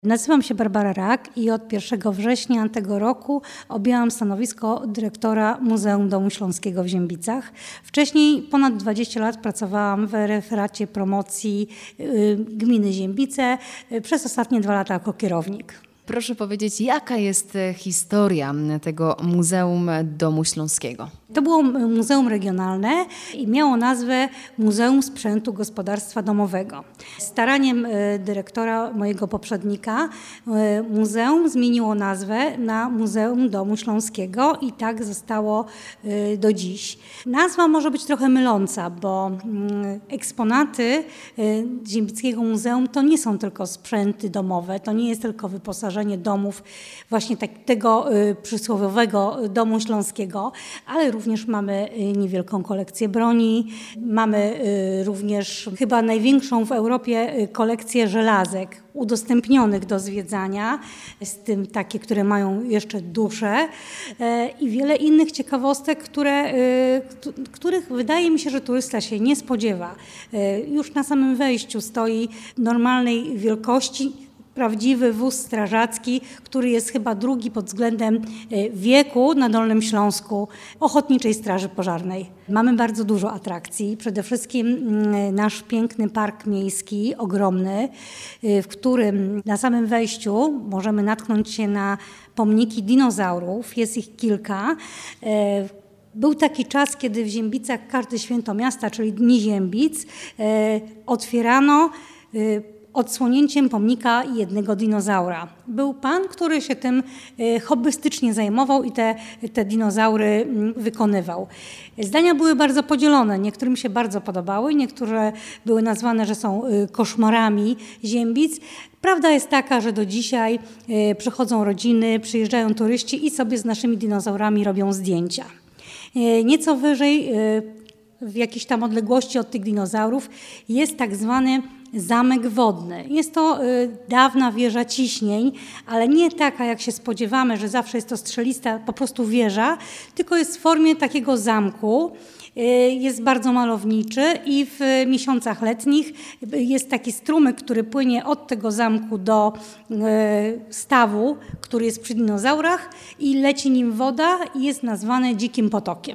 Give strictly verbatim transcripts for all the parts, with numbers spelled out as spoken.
Nazywam się Barbara Rak i od pierwszego września tego roku objęłam stanowisko dyrektora Muzeum Domu Śląskiego w Ziębicach. Wcześniej ponad dwadzieścia lat pracowałam w referacie promocji gminy Ziębice, przez ostatnie dwa lata jako kierownik. Proszę powiedzieć, jaka jest historia tego Muzeum Domu Śląskiego? To było muzeum regionalne i miało nazwę Muzeum Sprzętu Gospodarstwa Domowego. Staraniem dyrektora, mojego poprzednika, muzeum zmieniło nazwę na Muzeum Domu Śląskiego i tak zostało do dziś. Nazwa może być trochę myląca, bo eksponaty Ziębickiego Muzeum to nie są tylko sprzęty domowe, to nie jest tylko wyposażenie domów, właśnie tak, tego przysłowiowego Domu Śląskiego, ale również mamy niewielką kolekcję broni, mamy również chyba największą w Europie kolekcję żelazek udostępnionych do zwiedzania, z tym takie, które mają jeszcze duszę i wiele innych ciekawostek, które, których wydaje mi się, że turysta się nie spodziewa. Już na samym wejściu stoi normalnej wielkości prawdziwy wóz strażacki, który jest chyba drugi pod względem wieku na Dolnym Śląsku Ochotniczej Straży Pożarnej. Mamy bardzo dużo atrakcji. Przede wszystkim nasz piękny park miejski, ogromny, w którym na samym wejściu możemy natknąć się na pomniki dinozaurów. Jest ich kilka. Był taki czas, kiedy w Ziębicach każde święto miasta, czyli Dni Ziębic, otwierano odsłonięciem pomnika jednego dinozaura. Był pan, który się tym hobbystycznie zajmował i te, te dinozaury wykonywał. Zdania były bardzo podzielone. Niektórym się bardzo podobały, niektóre były nazwane, że są koszmarami Ziębic. Prawda jest taka, że do dzisiaj przychodzą rodziny, przyjeżdżają turyści i sobie z naszymi dinozaurami robią zdjęcia. Nieco wyżej, w jakiejś tam odległości od tych dinozaurów, jest tak zwany zamek wodny. Jest to y, dawna wieża ciśnień, ale nie taka, jak się spodziewamy, że zawsze jest to strzelista po prostu wieża, tylko jest w formie takiego zamku. Y, jest bardzo malowniczy i w miesiącach letnich jest taki strumyk, który płynie od tego zamku do y, stawu, który jest przy dinozaurach i leci nim woda i jest nazwany Dzikim Potokiem.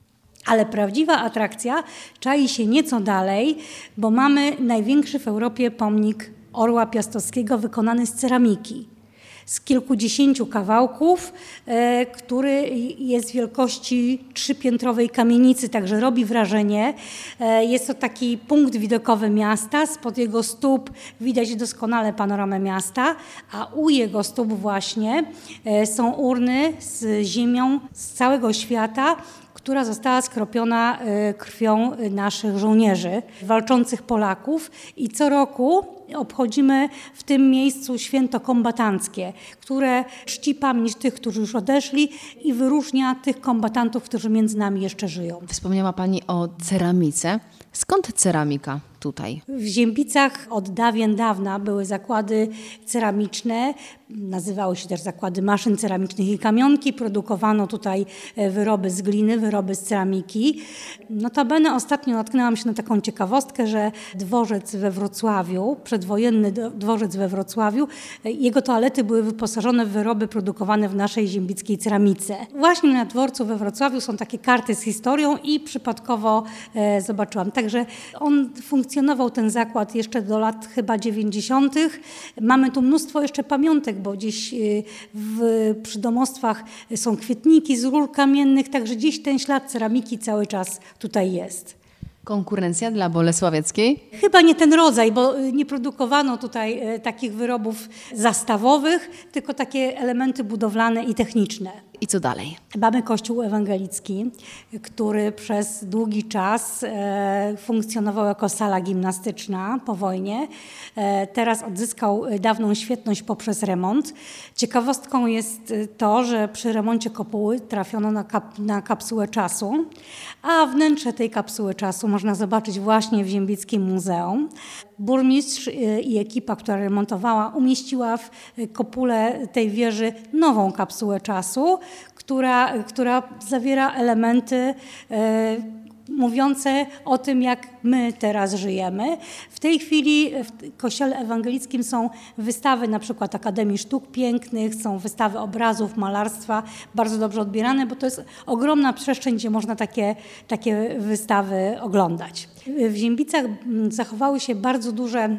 Ale prawdziwa atrakcja czai się nieco dalej, bo mamy największy w Europie pomnik orła piastowskiego wykonany z ceramiki. Z kilkudziesięciu kawałków, e, który jest wielkości trzypiętrowej kamienicy, także robi wrażenie. E, jest to taki punkt widokowy miasta, spod jego stóp widać doskonale panoramę miasta, a u jego stóp właśnie e, są urny z ziemią z całego świata, która została skropiona krwią naszych żołnierzy, walczących Polaków i co roku obchodzimy w tym miejscu święto kombatanckie, które czci pamięć tych, którzy już odeszli i wyróżnia tych kombatantów, którzy między nami jeszcze żyją. Wspomniała Pani o ceramice. Skąd ceramika tutaj? W Ziębicach od dawien dawna były zakłady ceramiczne, nazywały się też zakłady maszyn ceramicznych i kamionki. Produkowano tutaj wyroby z gliny, wyroby z ceramiki. Notabene ostatnio natknęłam się na taką ciekawostkę, że dworzec we Wrocławiu, przedwojenny dworzec we Wrocławiu, jego toalety były wyposażone w wyroby produkowane w naszej ziębickiej ceramice. Właśnie na dworcu we Wrocławiu są takie karty z historią i przypadkowo e, zobaczyłam. Także on funkcjonował, ten zakład, jeszcze do lat chyba dziewięćdziesiątych. Mamy tu mnóstwo jeszcze pamiątek, bo gdzieś w przydomostwach są kwietniki z rur kamiennych, także gdzieś ten ślad ceramiki cały czas tutaj jest. Konkurencja dla Bolesławieckiej? Chyba nie ten rodzaj, bo nie produkowano tutaj takich wyrobów zastawowych, tylko takie elementy budowlane i techniczne. I co dalej? Mamy Kościół Ewangelicki, który przez długi czas e, funkcjonował jako sala gimnastyczna po wojnie. E, teraz odzyskał dawną świetność poprzez remont. Ciekawostką jest to, że przy remoncie kopuły trafiono na, kap, na kapsułę czasu, a wnętrze tej kapsuły czasu można zobaczyć właśnie w Ziębickim Muzeum. Burmistrz i ekipa, która remontowała, umieściła w kopule tej wieży nową kapsułę czasu, która, która zawiera elementy mówiące o tym, jak my teraz żyjemy. W tej chwili w Kościele Ewangelickim są wystawy na przykład Akademii Sztuk Pięknych, są wystawy obrazów, malarstwa, bardzo dobrze odbierane, bo to jest ogromna przestrzeń, gdzie można takie, takie wystawy oglądać. W Ziębicach zachowały się bardzo duże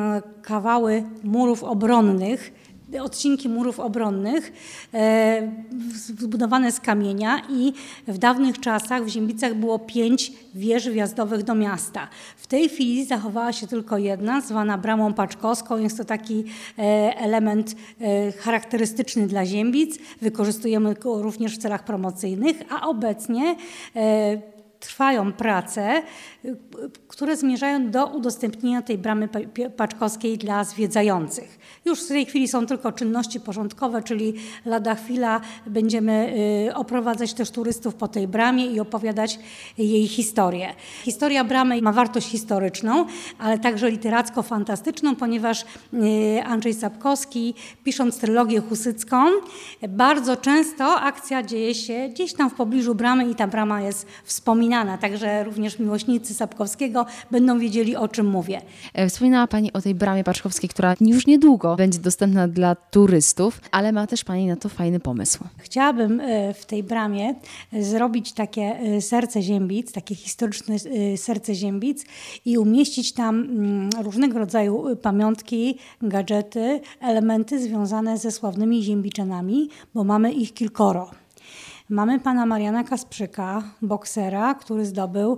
kawały murów obronnych, odcinki murów obronnych e, zbudowane z kamienia i w dawnych czasach w Ziębicach było pięć wież wjazdowych do miasta. W tej chwili zachowała się tylko jedna, zwana Bramą Paczkowską. Jest to taki e, element e, charakterystyczny dla Ziębic. Wykorzystujemy go również w celach promocyjnych, a obecnie e, trwają prace, które zmierzają do udostępnienia tej bramy paczkowskiej dla zwiedzających. Już w tej chwili są tylko czynności porządkowe, czyli lada chwila będziemy oprowadzać też turystów po tej bramie i opowiadać jej historię. Historia bramy ma wartość historyczną, ale także literacko-fantastyczną, ponieważ Andrzej Sapkowski, pisząc trylogię husycką, bardzo często akcja dzieje się gdzieś tam w pobliżu bramy i ta brama jest wspominana. Także również miłośnicy Sapkowskiego będą wiedzieli, o czym mówię. Wspominała Pani o tej bramie paczkowskiej, która już niedługo będzie dostępna dla turystów, ale ma też Pani na to fajny pomysł. Chciałabym w tej bramie zrobić takie serce Ziębic, takie historyczne serce Ziębic i umieścić tam różnego rodzaju pamiątki, gadżety, elementy związane ze sławnymi Ziębiczanami, bo mamy ich kilkoro. Mamy pana Mariana Kasprzyka, boksera, który zdobył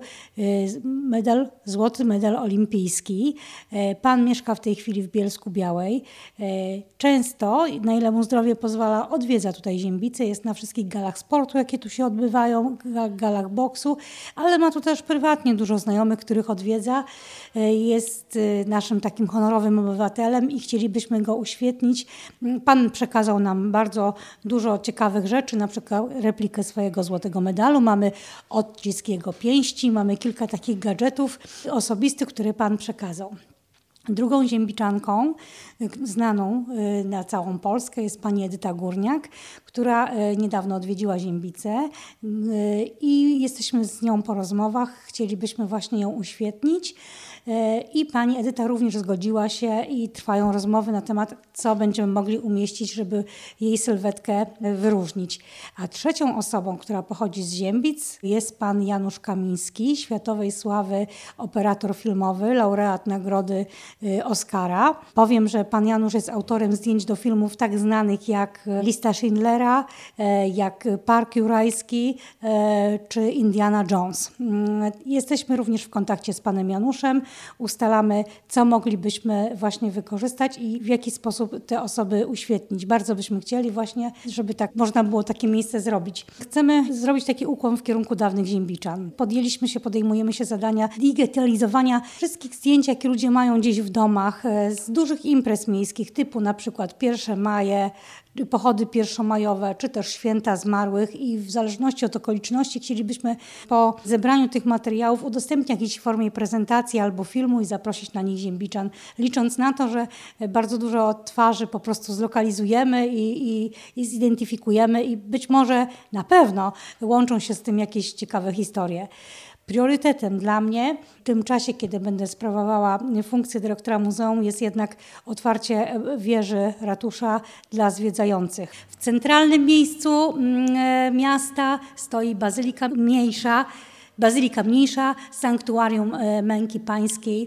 medal, złoty medal olimpijski. Pan mieszka w tej chwili w Bielsku-Białej. Często, na ile mu zdrowie pozwala, odwiedza tutaj Ziębice. Jest na wszystkich galach sportu, jakie tu się odbywają, galach boksu, ale ma tu też prywatnie dużo znajomych, których odwiedza. Jest naszym takim honorowym obywatelem i chcielibyśmy go uświetnić. Pan przekazał nam bardzo dużo ciekawych rzeczy, na przykład replikę swojego złotego medalu, mamy odcisk jego pięści, mamy kilka takich gadżetów osobistych, które pan przekazał. Drugą Ziębiczanką znaną na całą Polskę jest pani Edyta Górniak, która niedawno odwiedziła Ziębice i jesteśmy z nią po rozmowach. Chcielibyśmy właśnie ją uświetnić i pani Edyta również zgodziła się i trwają rozmowy na temat, co będziemy mogli umieścić, żeby jej sylwetkę wyróżnić. A trzecią osobą, która pochodzi z Ziębic, jest pan Janusz Kamiński, światowej sławy operator filmowy, laureat nagrody Oscara. Powiem, że pan Janusz jest autorem zdjęć do filmów tak znanych jak Lista Schindlera, jak Park Jurajski czy Indiana Jones. Jesteśmy również w kontakcie z panem Januszem. Ustalamy, co moglibyśmy właśnie wykorzystać i w jaki sposób te osoby uświetnić. Bardzo byśmy chcieli właśnie, żeby tak można było takie miejsce zrobić. Chcemy zrobić taki ukłon w kierunku dawnych Ziębiczan. Podjęliśmy się, podejmujemy się zadania digitalizowania wszystkich zdjęć, jakie ludzie mają gdzieś w domach, z dużych imprez miejskich, typu na przykład pierwsze maje, pochody pierwszomajowe, czy też święta zmarłych i w zależności od okoliczności chcielibyśmy po zebraniu tych materiałów udostępnić w jakiejś formie prezentacji albo filmu i zaprosić na nich Ziębiczan, licząc na to, że bardzo dużo twarzy po prostu zlokalizujemy i, i, i zidentyfikujemy i być może na pewno łączą się z tym jakieś ciekawe historie. Priorytetem dla mnie w tym czasie, kiedy będę sprawowała funkcję dyrektora muzeum, jest jednak otwarcie wieży ratusza dla zwiedzających. W centralnym miejscu miasta stoi Bazylika Mniejsza, Bazylika Mniejsza, Sanktuarium Męki Pańskiej.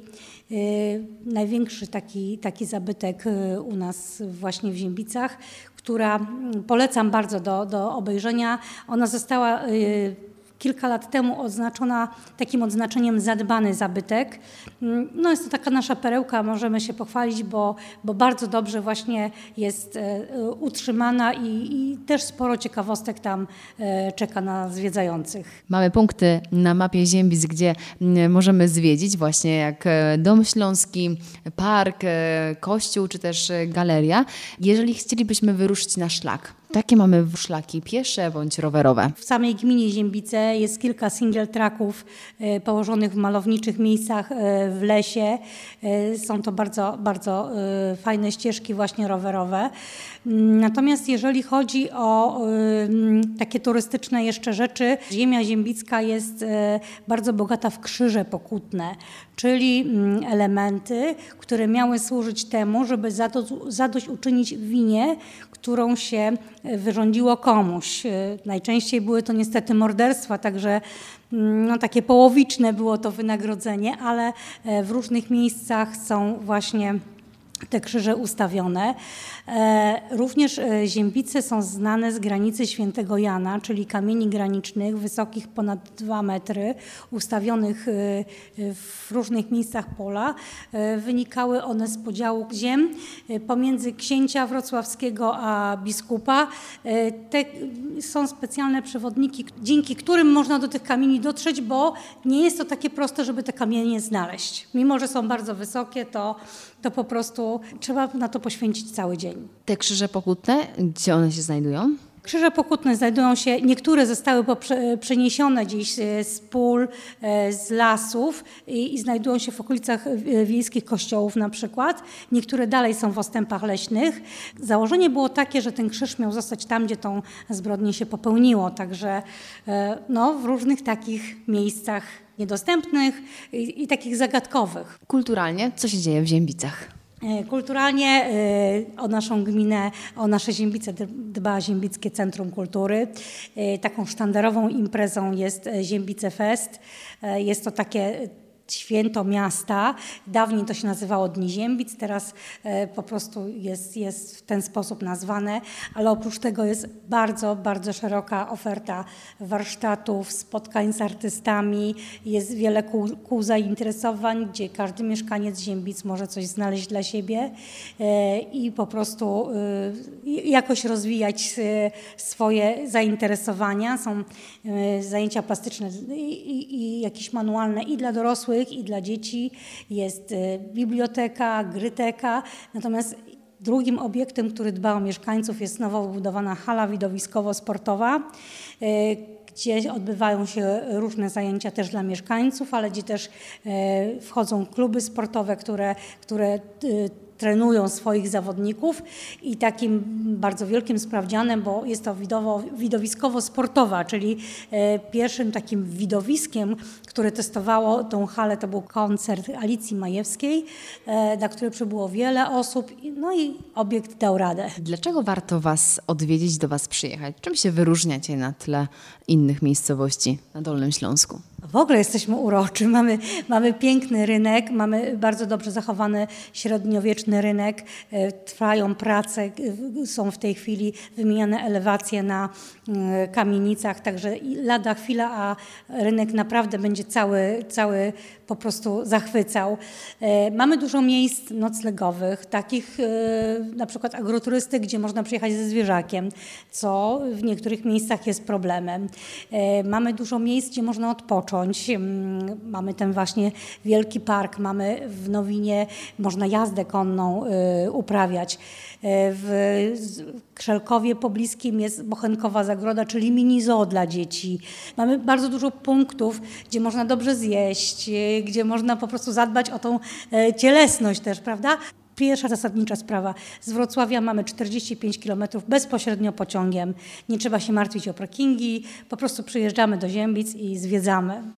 Największy taki, taki zabytek u nas właśnie w Ziębicach, która polecam bardzo do, do obejrzenia. Ona została kilka lat temu oznaczona takim odznaczeniem zadbany zabytek. No jest to taka nasza perełka, możemy się pochwalić, bo, bo bardzo dobrze właśnie jest utrzymana i, i też sporo ciekawostek tam czeka na zwiedzających. Mamy punkty na mapie Ziębic, gdzie możemy zwiedzić, właśnie jak Dom Śląski, park, kościół czy też galeria. Jeżeli chcielibyśmy wyruszyć na szlak, Takie mamy szlaki piesze bądź rowerowe. W samej gminie Ziembice jest kilka single tracków e, położonych w malowniczych miejscach e, w lesie. E, są to bardzo, bardzo e, fajne ścieżki właśnie rowerowe. Natomiast jeżeli chodzi o e, takie turystyczne jeszcze rzeczy, ziemia ziembicka jest e, bardzo bogata w krzyże pokutne, czyli m, elementy, które miały służyć temu, żeby zadość, zadośćuczynić winie, którą się wyrządziło komuś. Najczęściej były to niestety morderstwa, także no, takie połowiczne było to wynagrodzenie, ale w różnych miejscach są właśnie te krzyże ustawione. Również Ziembice są znane z granicy Świętego Jana, czyli kamieni granicznych wysokich ponad dwa metry, ustawionych w różnych miejscach pola. Wynikały one z podziału ziem pomiędzy księcia wrocławskiego a biskupa. Te są specjalne przewodniki, dzięki którym można do tych kamieni dotrzeć, bo nie jest to takie proste, żeby te kamienie znaleźć. Mimo że są bardzo wysokie, to, to po prostu trzeba na to poświęcić cały dzień. Te krzyże pokutne, gdzie one się znajdują? Krzyże pokutne znajdują się, niektóre zostały poprze, przeniesione gdzieś z pól, z lasów i, i znajdują się w okolicach wiejskich kościołów na przykład. Niektóre dalej są w ostępach leśnych. Założenie było takie, że ten krzyż miał zostać tam, gdzie tą zbrodnię się popełniło. Także no, w różnych takich miejscach niedostępnych i, i takich zagadkowych. Kulturalnie, co się dzieje w Ziembicach? Kulturalnie o naszą gminę, o nasze Ziembice dba Ziembickie Centrum Kultury. Taką sztandarową imprezą jest Ziembice Fest. Jest to takie święto miasta. Dawniej to się nazywało Dni Ziembic, teraz e, po prostu jest, jest w ten sposób nazwane, ale oprócz tego jest bardzo, bardzo szeroka oferta warsztatów, spotkań z artystami, jest wiele kół, kół zainteresowań, gdzie każdy mieszkaniec Ziembic może coś znaleźć dla siebie e, i po prostu e, jakoś rozwijać e, swoje zainteresowania. Są e, zajęcia plastyczne i, i, i jakieś manualne i dla dorosłych, i dla dzieci, jest biblioteka, gryteka, natomiast drugim obiektem, który dba o mieszkańców, jest nowo wybudowana hala widowiskowo-sportowa, gdzie odbywają się różne zajęcia też dla mieszkańców, ale gdzie też wchodzą kluby sportowe, które, które trenują swoich zawodników i takim bardzo wielkim sprawdzianem, bo jest to widowo, widowiskowo-sportowa, czyli e, pierwszym takim widowiskiem, które testowało tą halę, to był koncert Alicji Majewskiej, e, na który przybyło wiele osób, no i obiekt dał radę. Dlaczego warto Was odwiedzić, do Was przyjechać? Czym się wyróżniacie na tle innych miejscowości na Dolnym Śląsku? W ogóle jesteśmy uroczy, mamy, mamy piękny rynek, mamy bardzo dobrze zachowany średniowieczny rynek, trwają prace, są w tej chwili wymieniane elewacje na kamienicach, także lada chwila, a rynek naprawdę będzie cały, cały po prostu zachwycał. Mamy dużo miejsc noclegowych, takich na przykład agroturystyk, gdzie można przyjechać ze zwierzakiem, co w niektórych miejscach jest problemem. Mamy dużo miejsc, gdzie można odpocząć. Mamy ten właśnie wielki park, mamy w Nowinie, można jazdę konną uprawiać. W Krzelkowie pobliskim jest Bochenkowa Zagroda, czyli mini zoo dla dzieci. Mamy bardzo dużo punktów, gdzie można dobrze zjeść, gdzie można po prostu zadbać o tą cielesność też, prawda? Pierwsza zasadnicza sprawa. Z Wrocławia mamy czterdzieści pięć kilometrów bezpośrednio pociągiem. Nie trzeba się martwić o parkingi, po prostu przyjeżdżamy do Ziembic i zwiedzamy.